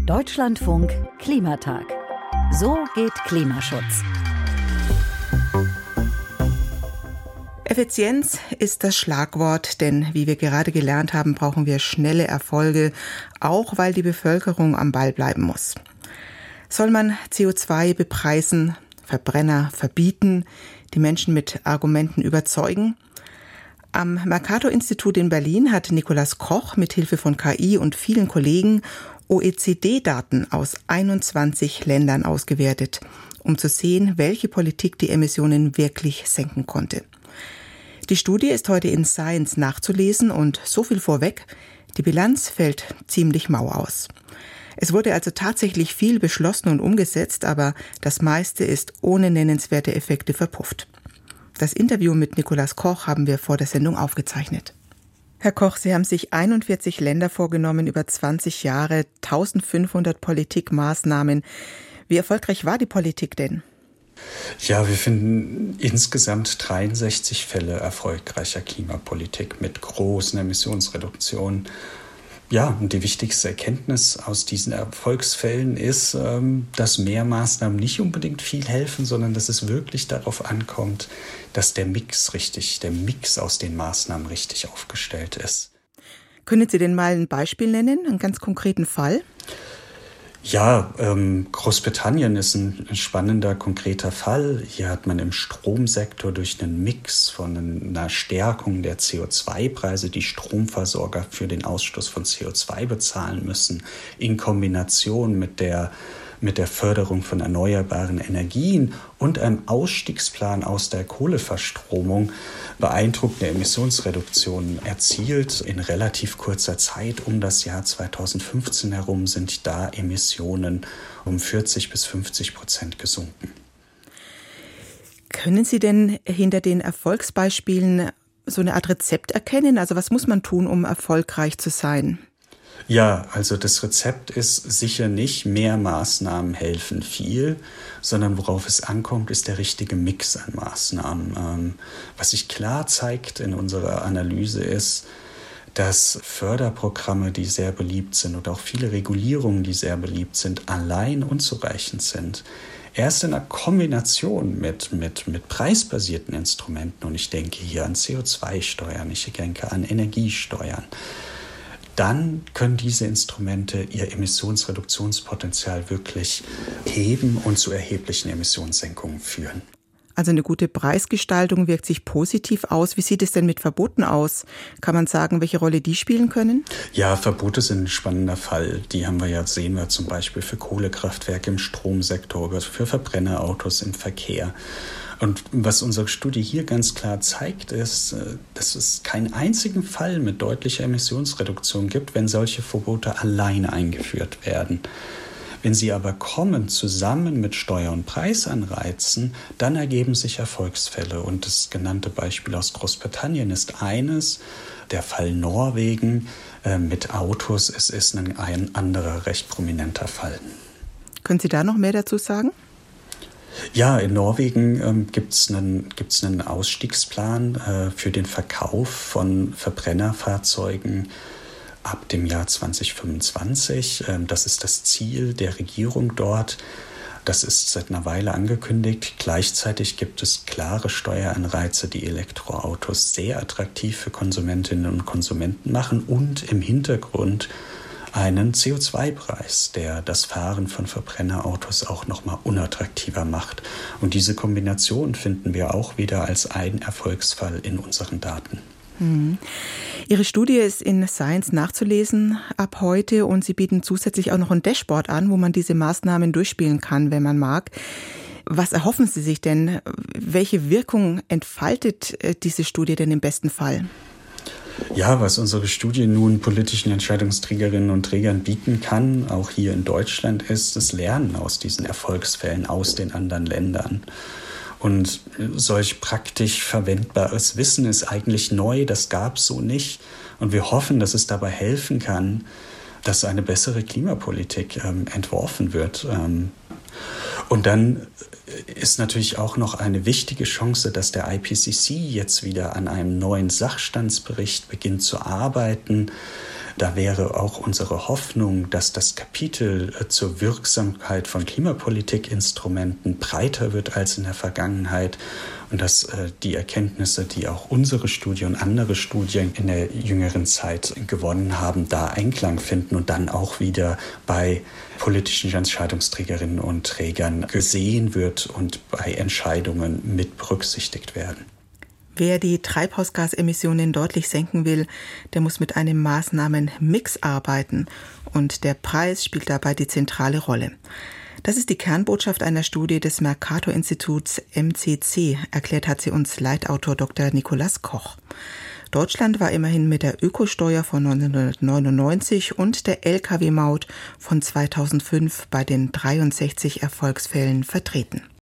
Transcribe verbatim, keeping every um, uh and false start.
Deutschlandfunk Klimatag. So geht Klimaschutz. Effizienz ist das Schlagwort, denn wie wir gerade gelernt haben, brauchen wir schnelle Erfolge, auch weil die Bevölkerung am Ball bleiben muss. Soll man C O zwei bepreisen, Verbrenner verbieten, die Menschen mit Argumenten überzeugen? Am Mercator-Institut in Berlin hat Nikolaus Koch mit Hilfe von K I und vielen Kollegen O E C D-Daten aus einundzwanzig Ländern ausgewertet, um zu sehen, welche Politik die Emissionen wirklich senken konnte. Die Studie ist heute in Science nachzulesen und so viel vorweg, die Bilanz fällt ziemlich mau aus. Es wurde also tatsächlich viel beschlossen und umgesetzt, aber das meiste ist ohne nennenswerte Effekte verpufft. Das Interview mit Nikolaus Koch haben wir vor der Sendung aufgezeichnet. Herr Koch, Sie haben sich einundvierzig Länder vorgenommen, über zwanzig Jahre, eintausendfünfhundert Politikmaßnahmen. Wie erfolgreich war die Politik denn? Ja, wir finden insgesamt dreiundsechzig Fälle erfolgreicher Klimapolitik mit großen Emissionsreduktionen. Ja, und die wichtigste Erkenntnis aus diesen Erfolgsfällen ist, dass mehr Maßnahmen nicht unbedingt viel helfen, sondern dass es wirklich darauf ankommt, dass der Mix richtig, der Mix aus den Maßnahmen richtig aufgestellt ist. Können Sie denn mal ein Beispiel nennen, einen ganz konkreten Fall? Ja, ähm, Großbritannien ist ein spannender, konkreter Fall. Hier hat man im Stromsektor durch einen Mix von einer Stärkung der C O zwei Preise, die Stromversorger für den Ausstoß von C O zwei bezahlen müssen, in Kombination mit der mit der Förderung von erneuerbaren Energien und einem Ausstiegsplan aus der Kohleverstromung beeindruckende Emissionsreduktionen erzielt. In relativ kurzer Zeit, um das Jahr zweitausendfünfzehn herum, sind da Emissionen um vierzig bis fünfzig Prozent gesunken. Können Sie denn hinter den Erfolgsbeispielen so eine Art Rezept erkennen? Also was muss man tun, um erfolgreich zu sein? Ja, also das Rezept ist sicher nicht, mehr Maßnahmen helfen viel, sondern worauf es ankommt, ist der richtige Mix an Maßnahmen. Ähm, was sich klar zeigt in unserer Analyse ist, dass Förderprogramme, die sehr beliebt sind und auch viele Regulierungen, die sehr beliebt sind, allein unzureichend sind. Erst in einer Kombination mit, mit, mit preisbasierten Instrumenten, und ich denke hier an C O zwei Steuern, ich denke an Energiesteuern, dann können diese Instrumente ihr Emissionsreduktionspotenzial wirklich heben und zu erheblichen Emissionssenkungen führen. Also eine gute Preisgestaltung wirkt sich positiv aus. Wie sieht es denn mit Verboten aus? Kann man sagen, welche Rolle die spielen können? Ja, Verbote sind ein spannender Fall. Die haben wir ja, sehen wir zum Beispiel für Kohlekraftwerke im Stromsektor, für Verbrennerautos im Verkehr. Und was unsere Studie hier ganz klar zeigt, ist, dass es keinen einzigen Fall mit deutlicher Emissionsreduktion gibt, wenn solche Verbote alleine eingeführt werden. Wenn sie aber kommen, zusammen mit Steuer- und Preisanreizen, dann ergeben sich Erfolgsfälle. Und das genannte Beispiel aus Großbritannien ist eines, der Fall Norwegen äh, mit Autos, es ist ein, ein anderer recht prominenter Fall. Können Sie da noch mehr dazu sagen? Ja, in Norwegen ähm, gibt es einen, gibt's einen Ausstiegsplan äh, für den Verkauf von Verbrennerfahrzeugen ab dem Jahr zweitausendfünfundzwanzig. Ähm, das ist das Ziel der Regierung dort. Das ist seit einer Weile angekündigt. Gleichzeitig gibt es klare Steueranreize, die Elektroautos sehr attraktiv für Konsumentinnen und Konsumenten machen und im Hintergrund einen C O zwei Preis, der das Fahren von Verbrennerautos auch nochmal unattraktiver macht. Und diese Kombination finden wir auch wieder als einen Erfolgsfall in unseren Daten. Mhm. Ihre Studie ist in Science nachzulesen ab heute und Sie bieten zusätzlich auch noch ein Dashboard an, wo man diese Maßnahmen durchspielen kann, wenn man mag. Was erhoffen Sie sich denn? Welche Wirkung entfaltet diese Studie denn im besten Fall? Ja, was unsere Studie nun politischen Entscheidungsträgerinnen und Trägern bieten kann, auch hier in Deutschland, ist das Lernen aus diesen Erfolgsfällen aus den anderen Ländern. Und solch praktisch verwendbares Wissen ist eigentlich neu, das gab es so nicht. Und wir hoffen, dass es dabei helfen kann, dass eine bessere Klimapolitik ähm, entworfen wird. Ähm, und dann ist natürlich auch noch eine wichtige Chance, dass der I P C C jetzt wieder an einem neuen Sachstandsbericht beginnt zu arbeiten, Da wäre auch unsere Hoffnung, dass das Kapitel zur Wirksamkeit von Klimapolitikinstrumenten breiter wird als in der Vergangenheit und dass äh, die Erkenntnisse, die auch unsere Studie und andere Studien in der jüngeren Zeit gewonnen haben, da Einklang finden und dann auch wieder bei politischen Entscheidungsträgerinnen und Trägern gesehen wird und bei Entscheidungen mit berücksichtigt werden. Wer die Treibhausgasemissionen deutlich senken will, der muss mit einem Maßnahmenmix arbeiten. Und der Preis spielt dabei die zentrale Rolle. Das ist die Kernbotschaft einer Studie des Mercator-Instituts M C C, erklärt hat sie uns Leitautor Doktor Nikolaus Koch. Deutschland war immerhin mit der Ökosteuer von neunzehnhundertneunundneunzig und der L K W-Maut von zweitausendfünf bei den dreiundsechzig Erfolgsfällen vertreten.